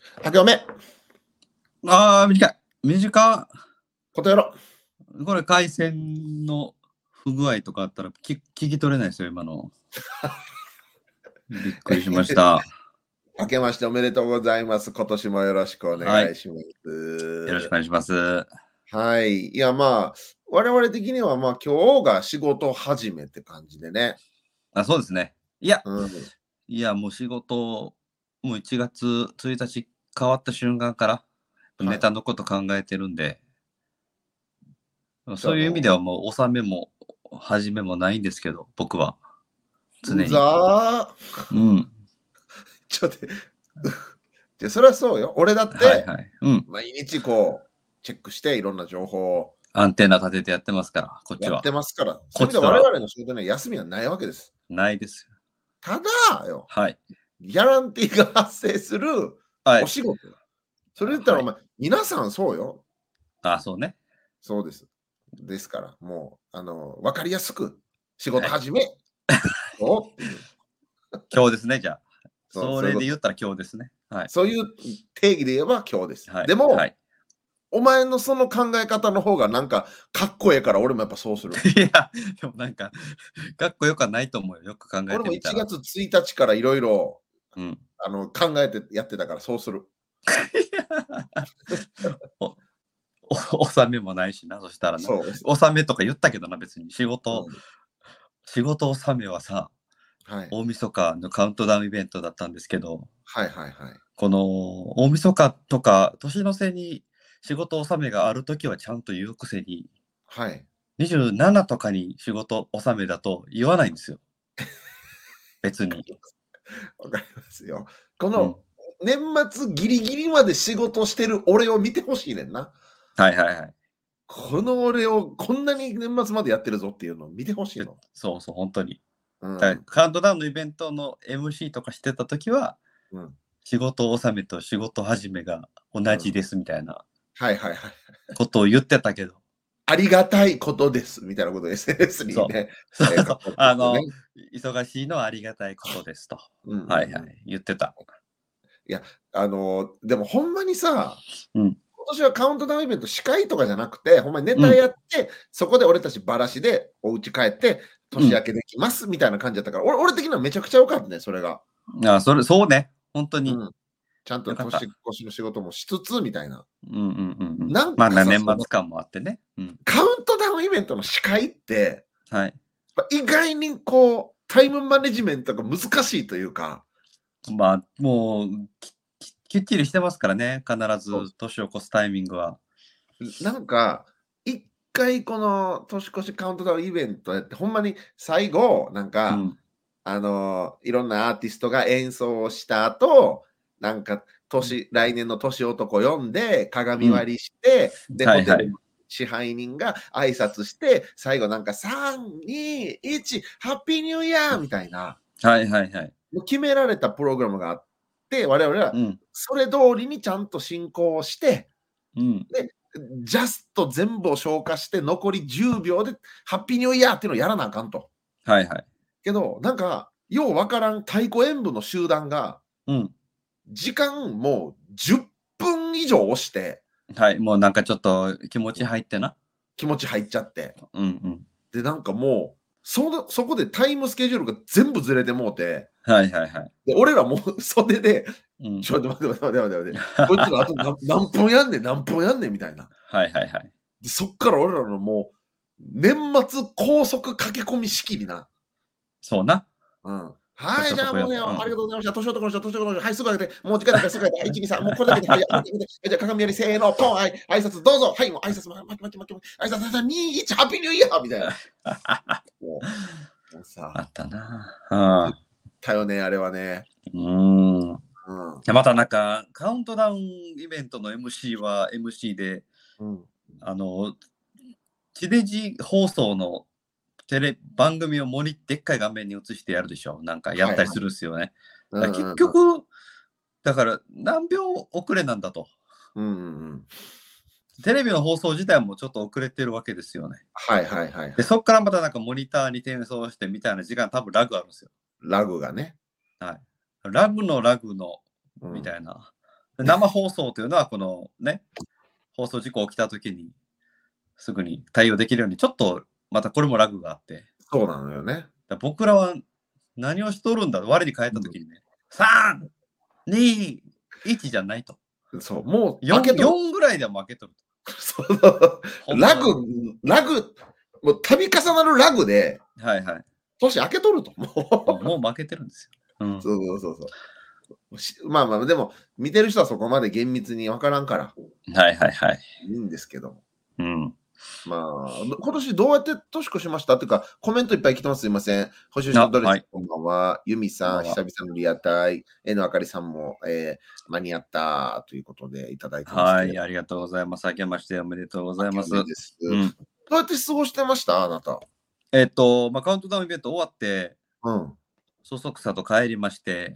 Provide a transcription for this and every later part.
明けおめ。 ああ、短い。短ことやろ。 これ回線の不具合とかあったら聞き取れないですよ、今の。びっくりしました。 明けましておめでとうございます。今年もよろしくお願いします。 よろしくお願いします。 はい。いや、まあ、我々的には、まあ、今日が仕事始めって感じでね。 あ、そうですね。いや、 うん。 もう仕事、もう1月1日変わった瞬間からネタのこと考えてるんで、そういう意味ではもう納めも始めもないんですけど、僕は。常に。 うざうん。 ちょっと、じゃそれはそうよ。俺だって、 はいはい。うん。 毎日こう、チェックしていろんな情報をアンテナ立ててやってますから、こっちは。 やってますから。 こっちと我々の仕事には休みはないわけです。 ないですよ。 ただよ、 はい。 ギャランティーが発生するはい。 お仕事。それ言ったら、 はいお前、皆さんそうよ。 あ、そうね。 そうです。ですから、もう、わかりやすく、仕事はい始め、おっていう。 今日ですね、じゃあ。 そう、 そそういうこと。 れで言ったら今日ですね。はい。 そういう定義で言えば今日です。 はい。 でも、 はい。 お前のその考え方の方がなんかかっこええから俺もやっぱそうする。 いや、でもなんか、かっこよくはないと思うよ。よく考え俺も1 てみたら。 月1日からいろいろうん。 考えてやってたからそうする。 納めもないしな、そしたらな。 そう。 納めとか言ったけどな、別に。仕事うん納めはさ、 はい。 大晦日のカウントダウンイベントだったんですけど、 はいはいはい。 この大晦日とか年の瀬に仕事納めがあるときはちゃんと言うくせに、 はい。 27とかに仕事納めだと言わないんですよ。別に。 わかりますよ。こうん。 の年末ギリギリまで仕事してる俺を見てほしいねんな。 はいはいはい。 この俺をこんなに年末までやってるぞっていうのを見てほしいの。 そうそう、本当に。 うん。 カウントダウンのイベントの MC とかしてたときは、 うん。 仕事納めと仕事始めが同じですみたいなはいはいはい。 ことを言ってたけど、 ありがたいことですみたいなことを SNS にね、 そう書そう、 こうとしてね。 忙しいのはありがたいことですと。 うんうんうんはいはい、言ってた。 いや、でもほんまにさ、 うん。 今年はカウントダウンイベント司会とかじゃなくて、ほんまにネタうん。 やって、そこで俺たちばらしでお家帰って年明うけできますみたいな感じだったから、俺的にはめちゃくちゃ良かったね、それが。 ん。あ、そうね。本当に。 うん。ちゃんとよかった。 年越しの仕事もしつつみたいな。 うんうんうんうん。 なんまあ、 かさ、 年末感もあってね。うん。 カウントダウンイベントの司会って、 はい。 意外にこう、タイムマネジメントが難しいというか、 まあ、もう、きっちりしてますからね。必そうず年を越すタイミングは。 なんか、一回この年越しカウントダウンイベントやって、ほんまに最後、なんか、 うん。 いろんなアーティストが演奏をした後、なんか、来年の年男呼んで、鏡割りして、で、 はいはい。 ホテルの支配人が挨拶して、最後なんか、3、2、1、ハッピーニューイヤーみたいな、 はいはいはい。 決められたプログラムがあって、我々はうん。 それ通りにちゃんと進行をして、 うん。 で、ジャスト全部を消化して、残り10秒で、ハッピーニューイヤーっていうのをやらなあかんと。 はいはい。 けど、なんか、ようわからん太鼓演舞の集団が、 うん。 時間もう10分以上押して、 はい。もうなんかちょっと気持ち入ってな。 気持ち入っちゃって。 うんうん。 で、なんかもう、そこでタイムスケジュールが全部ずれてもうて、 はいはいはい。 で俺らもう袖で、 うん。 ちょっと待って待って待って待って待って、こいつらあと何分やんねん、何分やんねんみたいな。 はいはいはい。 でそっから俺らのもう、年末高速駆け込み式にな。 そうな。 うん。はい、じゃあもうね、 うんありがとうございました。年男の人、年男の人、はい、すぐ上げて、もう時間だからすぐ上げて、はい、1、2、3、もうこれだけで、はい、はいじゃあ鏡やり、せーの、ポン、はい、挨拶どうぞ、はい、もう挨拶、待って、挨拶、2、1、ハッピーニューイヤーみたいな。もうさ、 あったな。 だよね、あれはね。 うん。 うん。 またなんか、カウントダウンイベントの MC は MC で、 うん。 地デジ放送の番組をでっかい画面に映してやるでしょ。なんかやったりするんですよね。結局、だから何秒遅れなんだと。テレビの放送自体もちょっと遅れてるわけですよね。 はいはいはい。 で、そこからまたなんかモニターに転送してみたいな時間多分ラグあるんですよ。 ラグがね。 はい。ラグのみたいな。 生放送というのは、このね、放送事故起きたときに、すぐに対応できるように、ちょっとまたこれもラグがあって、 そうなのよね。 僕らは何をしとるんだ、我に返ったときにね、3、2、1じゃないと。 そう、もう 4, 開けとる。 4ぐらいでも負けとると。 そうラグ、もう度重なるラグで、 はいはい。 年開けとると。 もう負けてるんですよ。うん、 そう。まあまあ、でも、見てる人はそこまで厳密に分からんから、 はいはいはい。 いいんですけど。 うん。 まあ、今年どうやって年越しましたっていうか、コメントいっぱい来てます。すいません。星々のドレス、 はい、 こんばんは。ユミさん、 こんばんは久々のリアタイ。あかりさんも、間に合ったということでいただいてますけど。 はい、ありがとうございます。明けましておめでとうございます。 明けましてうん、 どうやって過ごしてましたあなた。 カウントダウンイベント終わって、 うん。 そそくさと帰りまして、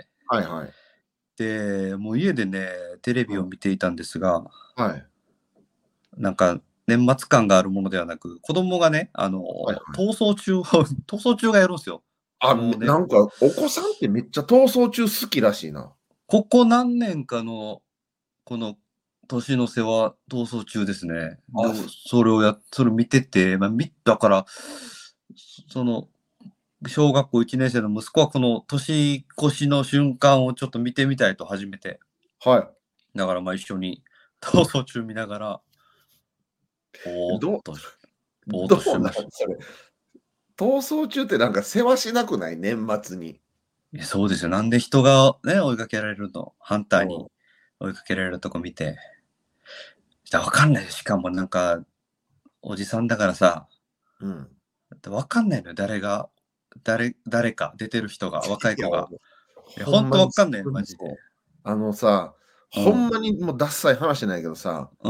はいはい。 で、もう家でね、テレビを見ていたんですが、 はい。 なんか、年末感があるものではなく、子供がね、 はいはい逃走中がやるんですよ。もうね、 なんか、お子さんってめっちゃ逃走中好きらしいな。 ここ何年かの、この年の瀬は逃走中ですね。であそれ見てて、だから、その、小学校1年生の息子はこの年越しの瞬間をちょっと見てみたいと初めて。 はだから一緒に逃走中見ながら、ぼーっと、ぼーっどうとしてましなんそれ。逃走中ってなんか世話しなくない年末に。 た。そうですよ。なんで人がね、追いかけられるの反対に追いかけられるとこ見て。わかんないよ。しかもなんか、おじさんだからさ、 うん。 わかんないのよ。誰か、出てる人が、若い子が。 ほんまにほんとわかんないよ、マジで。 ほんまにもうダッサい話ないけどさ、 うん。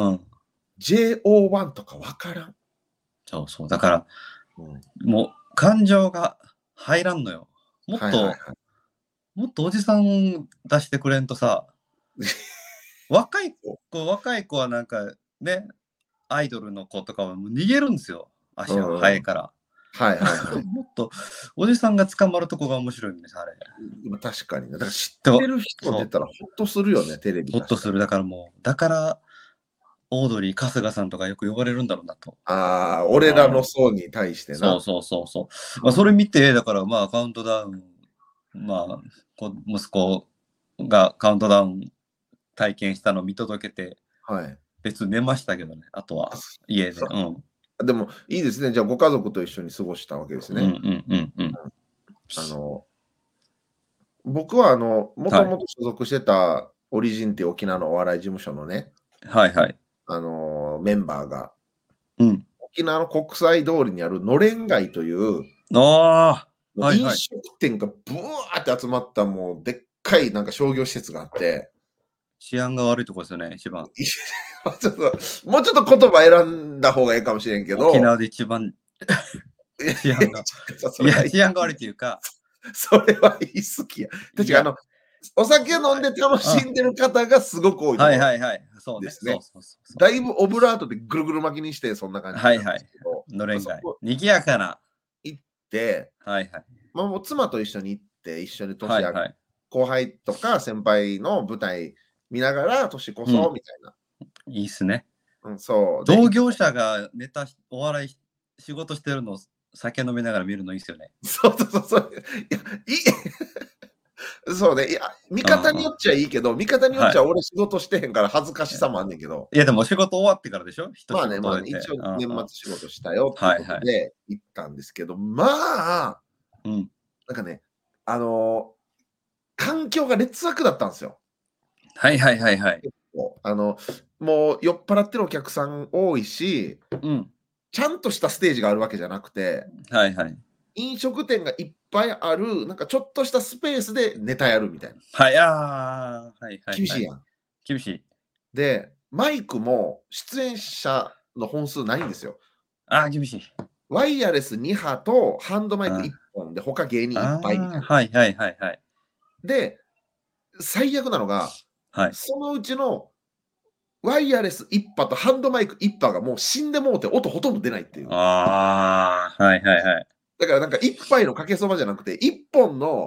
JO1 とかわからん。 そうそう。だから、 うん、 もう、感情が入らんのよ。もっと、もっとおじさん出してくれんとさ、若い子はなんかね、アイドルの子とかはもう逃げるんですよ。足が速いから。もっとおじさんが捕まるとこが面白いんです、あれ。 確かにね。だから知ってる人出たらほっとするよね、テレビ。 ほっとする。だからオードリー、春日さんとかよく呼ばれるんだろうなと。 ああ、俺らの層に対してな。 そう。それ見て、だからカウントダウン、息子がカウントダウン体験したのを見届けて、別に寝ましたけどね、あとは家で。 でもいいですね。じゃあご家族と一緒に過ごしたわけですね。僕はもともと所属してたオリジンっていう沖縄のお笑い事務所のね、メンバーが、沖縄の国際通りにあるのれん街という飲食店がブワーって集まったもうでっかいなんか商業施設があって、 治安が悪いとこですよね、一番。 もうちょっと言葉選んだ方がいいかもしれんけど。 沖縄で一番治安が悪いっていうか。 それは言い過ぎや。確かお酒飲んで楽しんでる方がすごく多いところ。そうですね。だいぶオブラートでぐるぐる巻きにしてそんな感じなんですけど。 のれん街。賑やかな。 行って、もう妻と一緒に行って、一緒に年明け後輩とか先輩の舞台見ながら年越そうみたいな。 いいっすね。 そう。 同業者がお笑い仕事してるのを酒飲みながら見るのいいっすよね。 そう。そうね。いや、見方によっちゃいいけど、見方によっちゃ俺仕事してへんから恥ずかしさもあんねんけど。 いや、でも仕事終わってからでしょ？ まあね、一応年末仕事したよっていうことで行ったんですけど、なんかね、環境が劣悪だったんですよ。もう酔っ払ってるお客さん多いし、ちゃんとしたステージがあるわけじゃなくて、飲食店がいっぱいある、なんかちょっとしたスペースでネタやるみたいな。厳しいやん。 厳しい。 で、マイクも出演者の本数ないんですよ。 厳しい。 ワイヤレス2波とハンドマイク1本で他芸人いっぱいみたいな。で、最悪なのが、そのうちのワイヤレス1波とハンドマイク1波がもう死んでもうて音ほとんど出ないっていう。だからなんか1杯のかけそばじゃなくて、1本の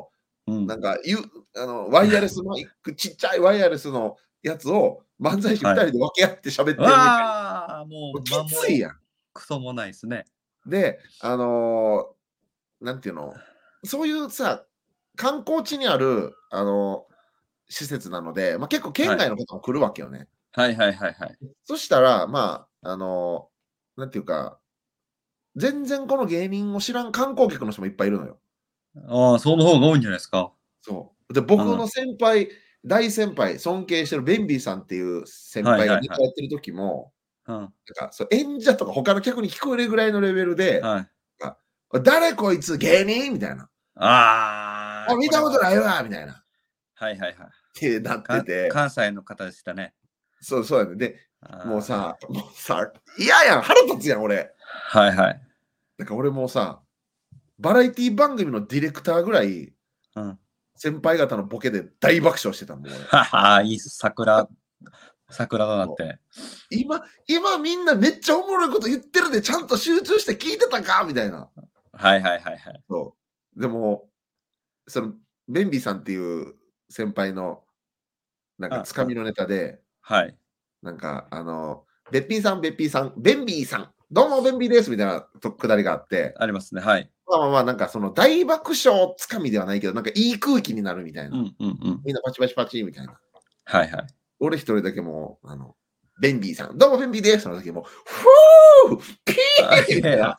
なんかワイヤレスマイク、ちっちゃいワイヤレスのやつを漫才師2人で分け合って喋ってるみたいな。 わあ、もう、 きついやん。 クソもないですね。 で、なんていうの、そういうさ、観光地にある、施設なので、結構県外の方も来るわけよね。 はいはいはいはい。 そしたら、なんていうか、全然この芸人を知らん観光客の人もいっぱいいるのよ。 ああ、その方が多いんじゃないですか。 そう。で、僕の先輩、大先輩、尊敬してるベンビーさんっていう先輩がネタやってる時も、なんか演者とか他の客に聞こえるぐらいのレベルで、誰こいつ芸人みたいな。見たことないわみたいな。 はいはいはい。 ってなってて。 関西の方でしたね。 そうやね。で、もうさ、嫌やん、腹立つやん、俺。 はいはい。 だから俺もさ、バラエティ番組のディレクターぐらい、先輩方のボケで大爆笑してたもん、俺。 いい桜だなって。 今みんなめっちゃおもろいこと言ってるで、ちゃんと集中して聞いてたかみたいな。 はいはいはいはい。 そう。でも、ベンビーさんっていう先輩の、なんかつかみのネタで、なんか、べっぴんさん、べっぴんさん、ベンビーさん、どうもベンビーですみたいなくだりがあって、 ありますね、はい。 なんかその大爆笑つかみではないけど、なんかいい空気になるみたいな。みんなパチパチパチみたいな。 はいはい。 俺一人だけもう、ベンビーさん、どうもベンビーです。その時もう、ふーピーみたいな。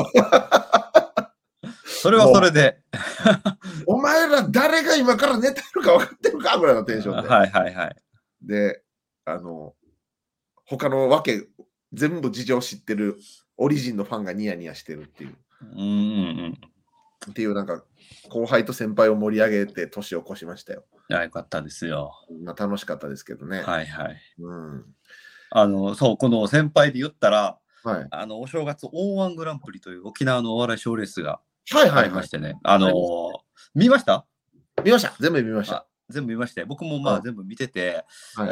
それはそれで。 お前ら誰が今から寝てるか分かってるかぐらいのテンションで。 はいはいはい。 で、他のわけ、全部事情知ってるオリジンのファンがニヤニヤしてるっていう。っていうなんか、後輩と先輩を盛り上げて年を越しましたよ。 よかったですよ。 楽しかったですけどね。 はいはい。そう、この先輩で言ったら、お正月 O1 グランプリという沖縄のお笑い賞レースがありましてね。見ました？ 見ました。全部見ました。 全部見まして、僕も全部見てて、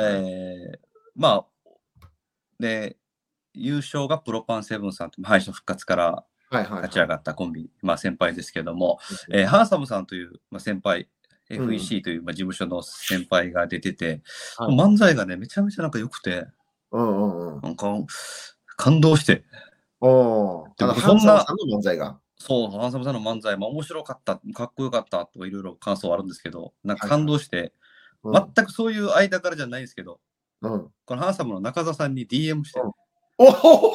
で、優勝がプロパンセブンさんと敗者復活から立ち上がったコンビ、先輩ですけども、ハンサムさんという、先輩、FEC という、事務所の先輩が出てて、漫才がね、めちゃめちゃなんか良くて、なんか感動して。 ハンサムさんの漫才が。 そう、ハンサムさんの漫才も面白かった、かっこよかったとかいろいろ感想あるんですけど、なんか感動して、全くそういう間柄じゃないですけど、このハンサムの中澤さんに DM して。 こ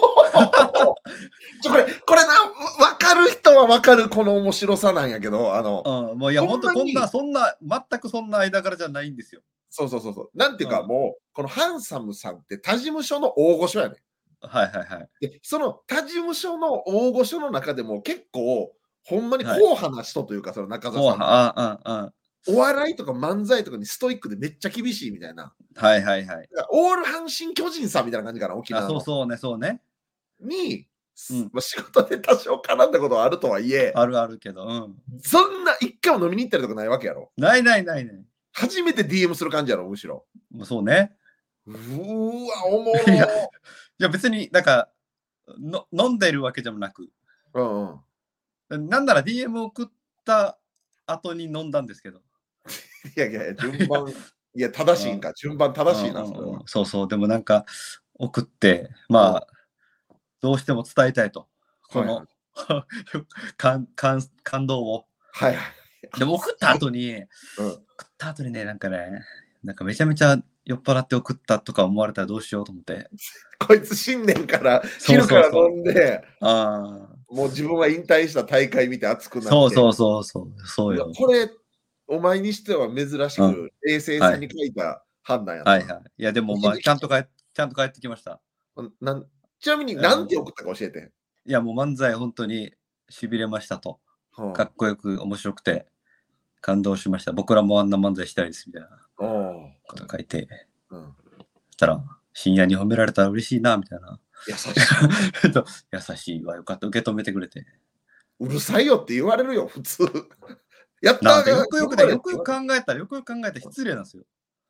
れ分かる人は分かるこの面白さなんやけど、 もういや、本当全くそんな間柄じゃないんですよ。 そう。なんていうか、もう、このハンサムさんって他事務所の大御所やね。で、その他事務所の大御所の中でも結構、ほんまに硬派な人というか、その中澤さん。お笑いとか漫才とかにストイックでめっちゃ厳しいみたいな。オール阪神巨人さんみたいな感じかな、沖縄の。 そうね。 に、仕事で多少絡んだことはあるとはいえ、 あるけど、 そんな一回も飲みに行ったりとかないわけやろ。 ない。 初めて DM する感じやろ、むしろ。 そうね。 うわ、おもろ。 いや別になんか飲んでるわけでもなく、なんなら DM 送った後に飲んだんですけど。 いや、順番、いや、正しいんか、順番正しいな、それは。 そう、でもなんか送って、どうしても伝えたいと。この感動を。でも送った後にね、なんかね、なんかめちゃめちゃ酔っ払って送ったとか思われたらどうしようと思って。 こいつ新年から昼から飲んで、もう自分は引退した大会見て熱くなって。 そうよ。 これ、お前にしては珍しく冷静さに書いた判断やった。 いや、でもちゃんと帰ってきました。 ちなみに何て送ったか教えて。 いや、もう漫才本当にしびれましたと。かっこよく面白くて感動しました。僕らもあんな漫才したいですみたいなこと書いて。そしたら、深夜に褒められたら嬉しいな、みたいな。 優しい。 優しいわ、よかった。受け止めてくれて。 うるさいよって言われるよ、普通。 やったー。よくよく考えたら失礼なんですよ。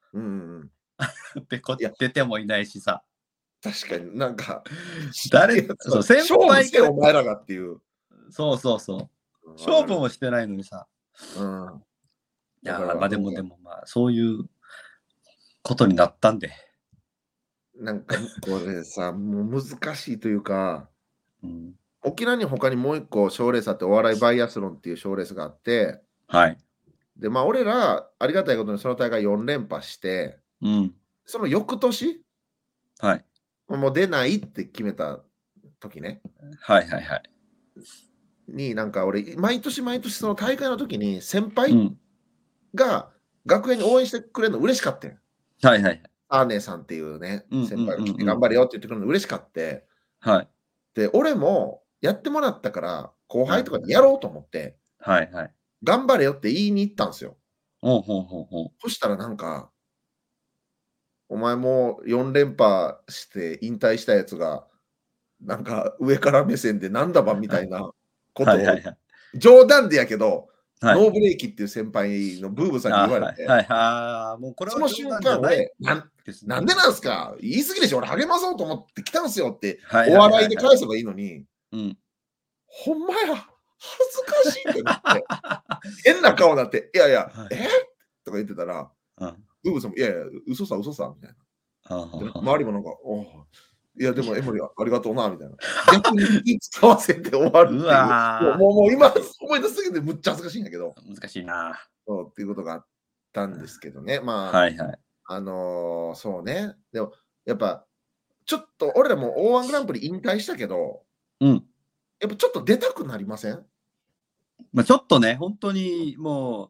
出てもいないしさ。 確かになんか、 先輩がお前らがっていう。 そう。勝負もしてないのにさ。 いやだからまあでもまあそういうことになったんで。 なんかこれさ、もう難しいというか、 うん、 沖縄に他にもう一個賞レースあって、お笑いバイアスロンっていう賞レースがあって、 はい。 で、まあ俺ら、ありがたいことにその大会4連覇して、 うん。 その翌年、 はい。 もう出ないって決めた時ね、 はいはいはい。 になんか俺、毎年毎年その大会の時に先輩うん。 が学園に応援してくれるの嬉しかったよ。 はいはいはい。 アーネさんっていうね、 うんうん先輩が来てうんうん。 頑張れよって言ってくれるの嬉しかって、 はい。 で、俺もやってもらったから、後はい。 輩とかにやろうと思って、 はいはい。 頑張れよって言いに行ったんすよ。 ほうほうほうほう。 そしたらなんか、お前もう4連覇して引退したやつが、なんか上から目線でなんだばみたいなことを、 はいはいはい。 冗談でやけど、 はい。 ノーブレーキっていう先輩のブーブさんにあ、 言われて、 はいはい。ああ、もうこれそのは冗瞬間談じゃない俺、 ですね。 なんでなんすか言い過ぎでしょ俺励まそうと思って来たんすよって、 はいおはいはいはい。 笑いで返せばいいのに、 うん。 ほんまや、恥ずかしいってなって、変な顔になって、いやいや、 はい。 とか言ってたら、 うん。 ブーブさんも、いやいや、嘘さ、嘘さ、みたいな。 はあはで、 あはあ。 周りもなんか、おいや、でもエモリありがとうな、みたいな。逆に気使わせて終わるうっていう、 わもう今思い出しすぎてむっちゃ恥ずかしいんだけど、 難しいな。 そうっていうことがあったんですけどね。まはいはい。 あ、そうね。でも、やっぱ、ちょっと俺らも O−1 グランプリ引退したけど、 うん。 やっぱちょっと出たくなりません？ ま、ちょっとね、ほんとにもう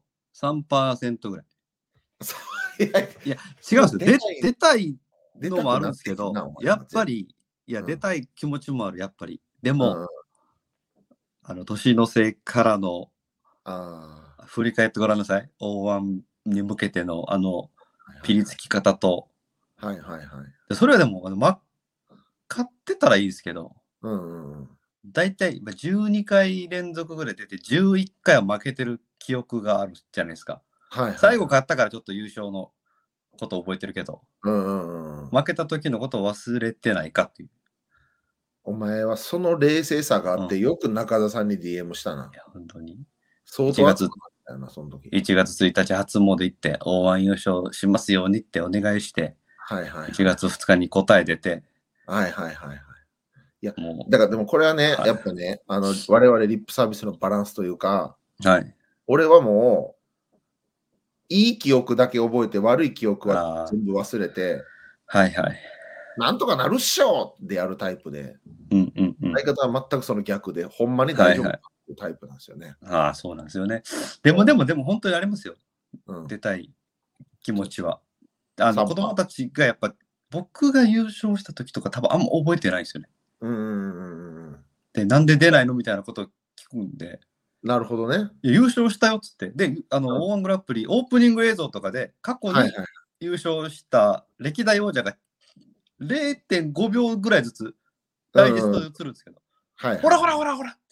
3%ぐらい。 そういや、 いや、違うんすよ。出たい出たのもあるくなってんすけど、 へんな、お前やは絶っぱり、いや、 うん。 出たい気持ちもある、やっぱり。でも、 うん。 年の瀬からのああ、 振り返ってごらんなさい。O−1に向けてのはいはいはい。 ピリつき方と。 はいはいはい。 で、それはでも、勝ってたらいいですけど、 うんうんうん。 だいたい、12回連続ぐらい出て、11回は負けてる記憶があるじゃないですか。 はいはいはい。 最後勝ったからちょっと優勝のことを覚えてるけど、 うんうんうんうん。 負けた時のことを忘れてないかっていう。 お前はその冷静さがあうん。 って、よく中田さんに DM したな。 いや、ほんとに。1 相当熱く月なったよな、その時。 1月1日初詣行って、O−1優勝しますようにってお願いして、 はいはい 1 はい。 月2日に答え出て、 はいはいはいはい。いや、 もだからでもこれはね、 う、はやっぱね、我々リップサービスのバランスというか、 い。はい。 俺はもう、いい記憶だけ覚えて、悪い記憶はああ、 全部忘れて、 はいはい。 なんとかなるっしょでやるタイプで、 うんうんうん。 相方は全くその逆で、ほんまに大丈夫かっはいはい。 ていうタイプなんですよね。 ああ、そうなんですよね。 そう。 でも本当にありますよ。 うん。 出たい気持そう。 ちは。子供 3%。 たちがやっぱ、僕が優勝した時とか多分あんま覚えてないんですよね。 うんうんうんうん。 で、なんで出ないのみたいなことを聞くんで、 なるほどね。 いや優勝したよっつって。で、 うん。 O−1グランプリオープニング映像とかで、過去にはいはい。 優勝した歴代王者が0.5秒ぐらいずつダイジェストでうんうん。 映るんですけど、ほらはいはいはい。 ほらほらほら。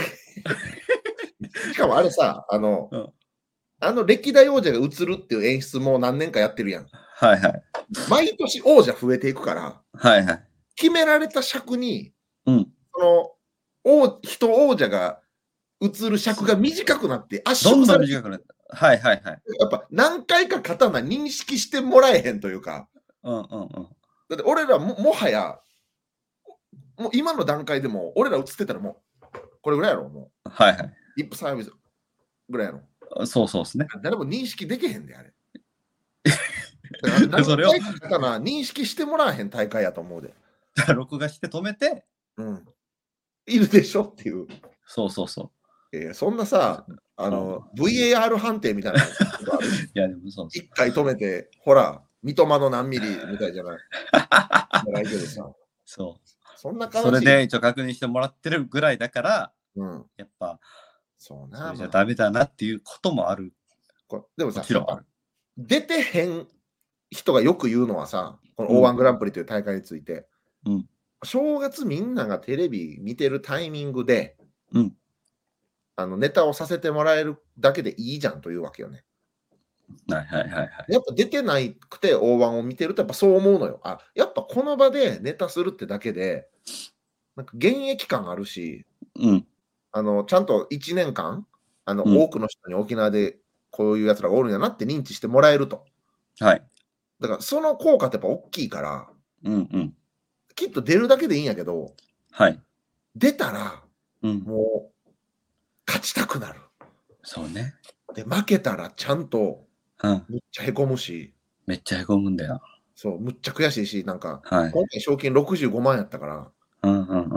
しかもあれさ、 うん。 歴代王者が映るっていう演出も何年かやってるやん。 はいはい。 毎年王者増えていくから、 はいはい。 決められた尺に、 うん。 その、王者が映る尺が短くなって圧どんど縮されていく。 ん短くなった。はいはいはい。 やっぱ何回か刀認識してもらえへんというか、 うんうんうん。 だって俺らもはや、もう今の段階でも、俺ら映ってたらもう、これぐらいやろ、もはいはい。 う。リップサービスぐらいやろ。 そうそうですね。 誰も認識できへんで、あれ。だから何それを回か刀認識してもらえへん大会やと思うで。 録画して止めて、 うん。いるでしょっていう。 そうそうそう。 そんなさ、 うん。 VAR 判定みたいなことある？ いや、でもそうです。 1回止めて、ほら、三笘の何ミリみたいじゃないけどさ、 そう。 そんなそれ悲しい。 で一応確認してもらってるぐらいだから、 うん。 やっぱ、 そうな、 それじゃまあ。 ダメだなっていうこともある。 でもさ、やっぱ、 もちろんある。 出てへん人がよく言うのはさ、このうん。 O−1 グランプリという大会について、 うん。 正月みんながテレビ見てるタイミングで、 うん。 ネタをさせてもらえるだけでいいじゃんというわけよね。 はいはいはいはい。 やっぱ出てないくて O−1 を見てるとやっぱそう思うのよ。やっぱこの場でネタするってだけで、なんか現役感あるし、 うん。 ちゃんと1年間、 うん。 多くの人に沖縄でこういうやつらがおるんやなって認知してもらえると。 はい。 だからその効果ってやっぱ大きいから、 うんうん。 きっと出るだけでいいんやけど、 はい。 出たらうん。 もう勝ちたくなる。 そうね。 で、負けたらちゃんとうん。 むっちゃへこむし、 めっちゃへこむんだよ。 そう、むっちゃ悔しいし、なんか、 はい。 今回賞金65万やったから、 うんうんうん。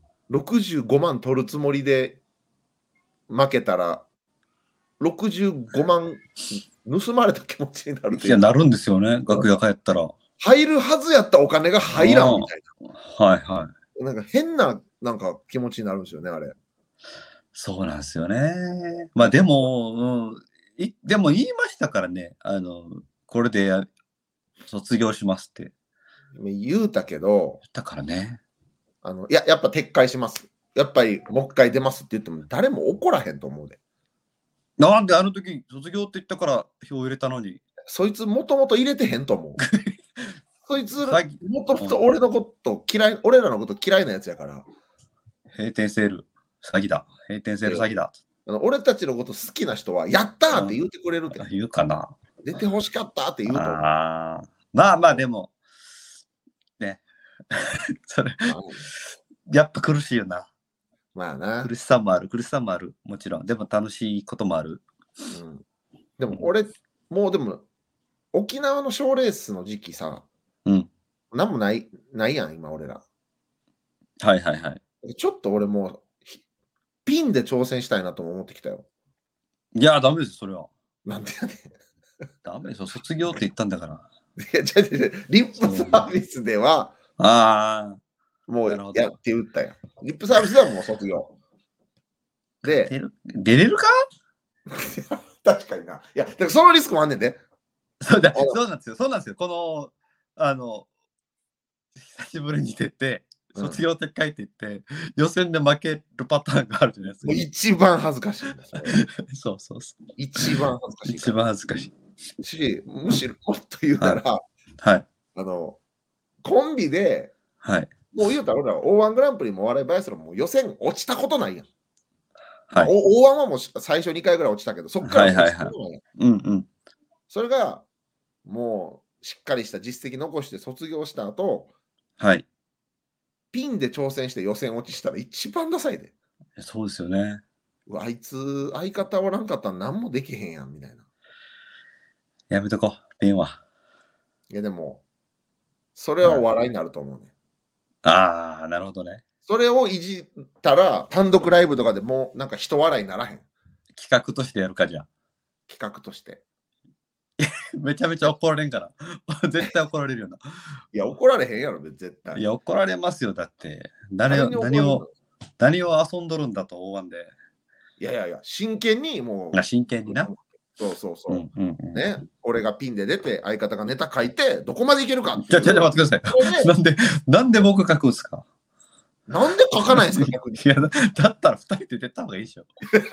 65万取るつもりで負けたら、65万盗まれた気持ちになるといや、 いうか、 なるんですよね。楽屋帰ったら。 入るはずやったお金が入らんみたいはいはい。 な。なんか変な、なんか気持ちになるんですよね、あれ。 そうなんですよね。まあでも、でも言いましたからね。これで卒業しますって言うたけど、 言ったからね。 やっぱ撤回します。やっぱりもう一回出ますって言っても誰も怒らへんと思うで。 なんであの時卒業って言ったから票入れたのに。 そいつもともと入れてへんと思う。そいつ詐欺もともと俺のこと嫌い、俺らのこと嫌いなやつやから、 閉店セール詐欺だ。閉店セール詐欺だ。 俺たちのこと好きな人は、やったーって言ってくれるって。 言うかな。 出て欲しかったって言うと思う。 ああ。まあまあでも、ね。それ、やっぱ苦しいよな。 まあな。 苦しさもある、苦しさもある。もちろん。でも楽しいこともある。 うん、でも俺、もうでも、沖縄の賞レースの時期さ、 うん。 なんもないやん、今俺ら。 はいはいはい。 ちょっと俺もう、ピンで挑戦したいなとも思ってきたよ。 いや、ダメですよ、それは。 なんでやねん。 ダメですよ、卒業って言ったんだから。 いや、違うリップサービスでは、 ああ。 もうなるほどやって打ったやん。リップサービスではもう卒業。で、 出れるか。 確かにな。いや、だからそのリスクもあんねんで。 そうなんですよ、そうなんですよ。この、久しぶりに出て、卒業撤回って言って、予選で負けるパターンがあるじゃないですもうか。 一番恥ずかしいんだ、それ。 そうそうそう。 一番恥ずかしい一番恥ずかしい。 し、むしろもっと言うなら、 はい。 コンビで、 はい。 もう言うたら俺ら O1 グランプリもお笑いバイアスロンも予選落ちたことないやん。まあ、 はい。 O1 はもう最初2回ぐらい落ちたけど、そっから落ちたことないやん。 うんうん。 それが、もうしっかりした実績残して卒業した後、 はい。 ピンで挑戦して予選落ちしたら一番ダサいで。 そうですよね。 あいつ、相方おらんかったら何もできへんやん、みたいな。 やめとこう、ピンは。 いや、でも、それはお笑いになると思うね。 ああ、なるほどね。 それをいじったら、単独ライブとかでもうなんか人笑いにならへん。 企画としてやるかじゃあ。 企画として。 めちゃめちゃ怒られんから。絶対怒られるよな。 いや、怒られへんやろ、絶対。 いや、怒られますよ。だって。何を遊んどるんだと、大腕で。 いや、真剣にもう。 真剣にな。 そう。ね。俺がピンで出て、相方がネタ書いて、どこまでいけるか。 じゃ待ってください。なんで僕書くんですか。 なんで書かないんですか、逆に。 いや、だったら2人で出た方がいいでしょ。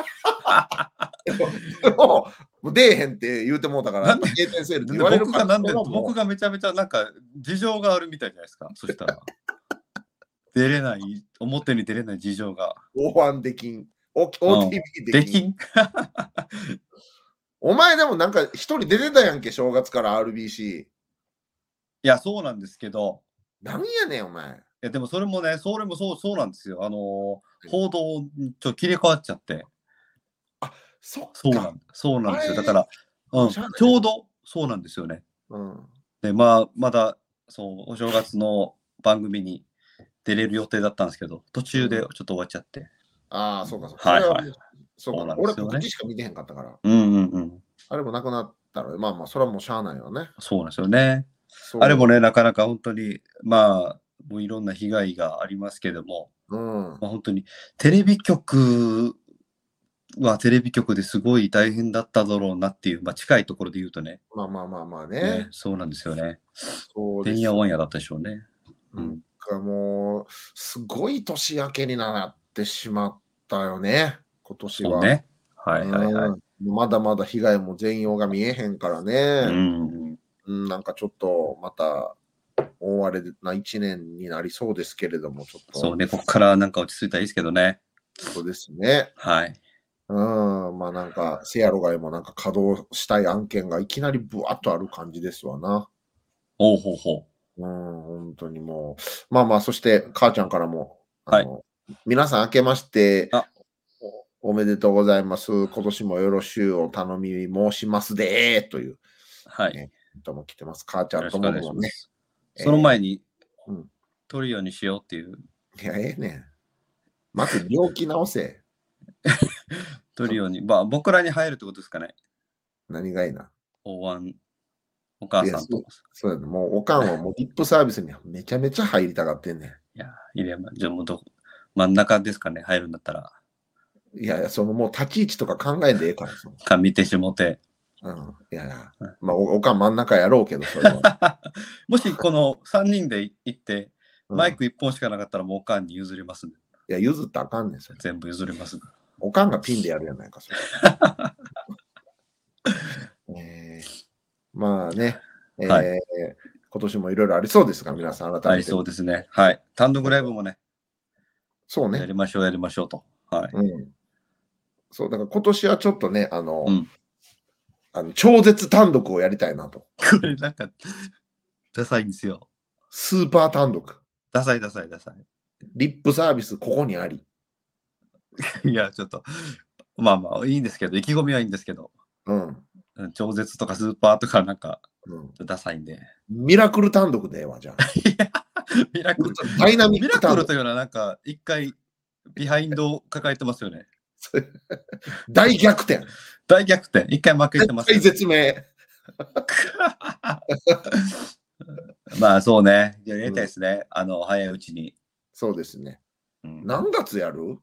でも、出えへんって言うてもうたから、経験セールって言われるから。 僕がめちゃめちゃなんか事情があるみたいじゃないですか。そしたら。出れない、表に出れない事情が。 O1 できん。OTV できん。お前でもなんか一人出てたやんけ、正月から RBC。 いや、そうなんですけど。 なんやねん、お前。いや、でもそれもそうなんですよ。報道ちょっと切り替わっちゃって。 あ、そっか。 そうなんですよ。だから、ちょうどそうなんですよね。で、まだ、お正月の番組に出れる予定だったんですけど、途中でちょっと終わっちゃって。 ああ、そうか。 はいはい。 そうか。俺、告知しか見てへんかったから。あれもなくなったら、まあ、それはもうしゃあないよね。 そうなんですよね。あれもね、なかなか本当に、もういろんな被害がありますけども、本当にテレビ局はテレビ局ですごい大変だっただろうなっていう、近いところで言うとね。 まあね。 そうなんですよね。てんやわんやだったでしょうね。 もう、すごい年明けになってしまったよね、今年は。 そうね。はいはいはい。 まだまだ被害も全容が見えへんからね。なんかちょっとまた大荒れな1年になりそうですけれども、ちょっと。 そうね、ここからなんか落ち着いたらいいですけどね。 そうですね。 はい。 まあなんか、せやろがいもなんか稼働したい案件がいきなりブワッとある感じですわな。 ほうほうほ本当にもう。まあまあ、そして母ちゃんからも、 はい。 皆さん明けまして、 あ、 おめでとうございます。今年もよろしゅうお頼み申しますでという、 はい。 とも来てます。母ちゃんとよろしくお願いしもどもね。 ます。その前にうん。 トリオにしようっていう、 いや、ええねん。まず病気治せ。 トリオに、まあ、僕らに入るってことですかね。 何がいいな。 おお母いや、 さんと。 そうやね。もうおかんはもうリップサービスにめちゃめちゃ入りたがってんねん。 いや、入れま、じゃあもう真ん中ですかね、入るんだったら。 いやいや、そのもう立ち位置とか考えんでええから、 見てしもて。 いやいや、まあおかん真ん中やろうけど、それは。 もしこの3人で行って、 うん、 マイク1本しかなかったらもうおかんに譲りますね。 いや、譲ったらあかんねん、それ。 全部譲りますね。 おかんがピンでやるやないか、それ。まあね、 はい。 今年もいろいろありそうですが、皆さん改めて。 ありそうですね。はい。単独ライブもね、 そうね。 やりましょうと。はい。 そう、だから今年はちょっとね、 うん。 超絶単独をやりたいなと。 これなんか、ダサいんですよ。 スーパー単独。 ダサい。 リップサービス、ここにあり。 いや、ちょっと、まあまあ、いいんですけど、意気込みはいいんですけど、 うん。 超絶とかスーパーとかなんか、 うん、 ダサいんで。 ミラクル単独でええわ、じゃあ。 いや、ミラクル。 ダイナミッミラク単独。 クルというのはなんか、一回、ビハインドを抱えてますよね。 大逆転。 大逆転。一回負けてますよ大ね。 絶命。 まあそうね。やりたいですね。早いうちに。 そうですね。 うん、 何月やる？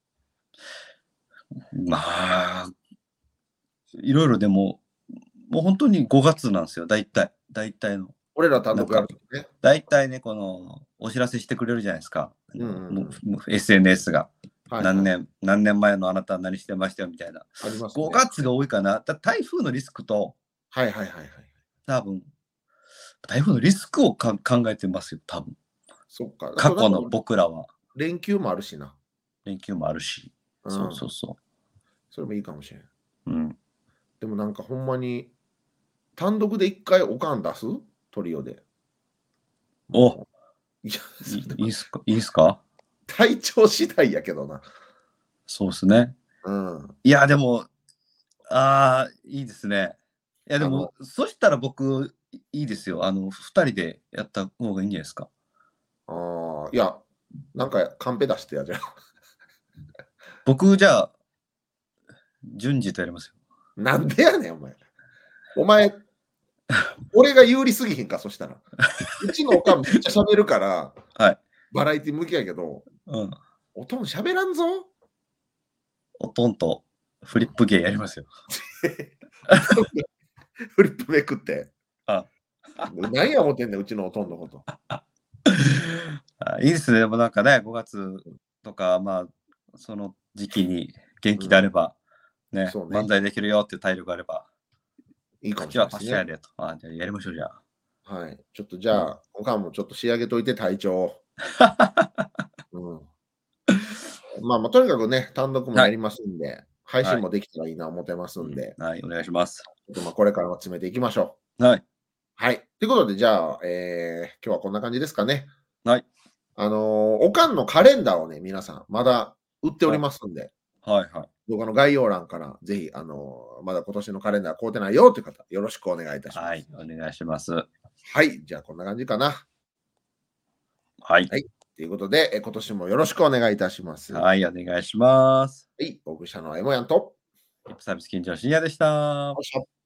まあ、いろいろでも、もう本当に5月なんですよ。大体の。 俺ら単独やるね。大体ね、この、お知らせしてくれるじゃないですか。SNS が。何年前のあなたは何してましたよみたいな。 ありますね。 5月が多いかな。台風のリスクと、多分、台風のリスクを考えてますよ、多分。 そっか。 過去の僕らは。 連休もあるしな。 連休もあるし。そう。 それもいいかもしれん。 うん。 でもなんかほんまに、単独で一回おかん出す？トリオで。 お、 いいいっすか？ 体調次第やけどな。 そうですね。いや、でも、いいですね。いや、でも、そしたら僕、いいですよ。2人でやった方がいいんじゃないですか。 いや、なんかカンペ出してや、じゃあ。 僕、じゃあ、順次とやりますよ。 なんでやねん、お前、俺が有利すぎひんか、そしたら。うちのおかんめっちゃ喋るから、 はい。 バラエティ向きやけど、おとん喋らんぞ。 おとんとフリップ芸やりますよ。 フリップめくって。何や思ってんねん、うちのおとんのこと。 いいですね。でもなんかね、5月とか、まあ、その時期に元気であれば、ね、漫才できるよっていう体力があれば、 いいかもしれないですね。じゃあやりましょう、じゃあ。 はい。ちょっとじゃあ、おかんもちょっと仕上げといて、体調。まあ、とにかくね、単独もやりますんで、配信もできたらいいな思ってますんで。 はい、お願いします。 これからも詰めていきましょう。はい。 はい。ということで、じゃあ、今日はこんな感じですかね。 はい。 おかんのカレンダーをね、皆さん、まだ売っておりますんで、動画の概要欄からぜひ、まだ今年のカレンダー買うてないよという方、よろしくお願いいたします。 はい、お願いします。 はい、じゃあこんな感じかな。 はい。 ということで、今年もよろしくお願いいたします。 はい、お願いします。 はい、お送りしたのはエモヤンと、 リップサービス金城深夜でした。